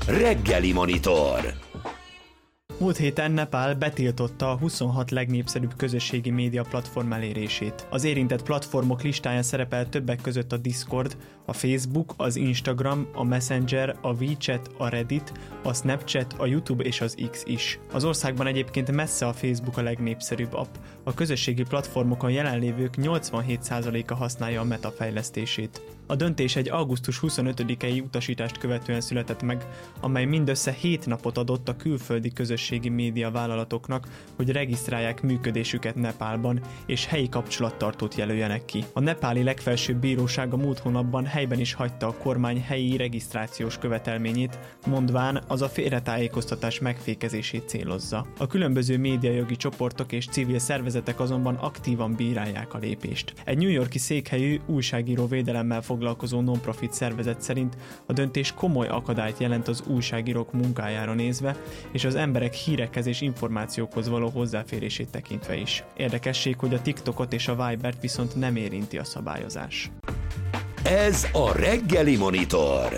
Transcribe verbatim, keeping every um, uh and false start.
Reggeli Monitor. Múlt héten Nepál betiltotta a huszonhat legnépszerűbb közösségi média platform elérését. Az érintett platformok listáján szerepel többek között a Discord, a Facebook, az Instagram, a Messenger, a WeChat, a Reddit, a Snapchat, a YouTube és az X is. Az országban egyébként messze a Facebook a legnépszerűbb app. A közösségi platformokon jelenlévők nyolcvanhét százaléka használja a Meta fejlesztését. A döntés egy augusztus huszonötödikei utasítást követően született meg, amely mindössze hét napot adott a külföldi közösségi média vállalatoknak, hogy regisztrálják működésüket Nepálban, és helyi kapcsolattartót jelöljenek ki. A nepáli legfelsőbb bíróság a múlt hónapban helyben is hagyta a kormány helyi regisztrációs követelményét, mondván az a félretájékoztatás megfékezését célozza. A különböző médiajogi csoportok és civil szervezetek azonban aktívan bírálják a lépést. Egy New York-i székhelyű újságíró védelemmel foglalkozó non-profit szervezet szerint a döntés komoly akadályt jelent az újságírók munkájára nézve, és az emberek hírekhez és információkhoz való hozzáférését tekintve is. Érdekesség, hogy a TikTokot és a Vibert viszont nem érinti a szabályozás. Ez a Reggeli Monitor.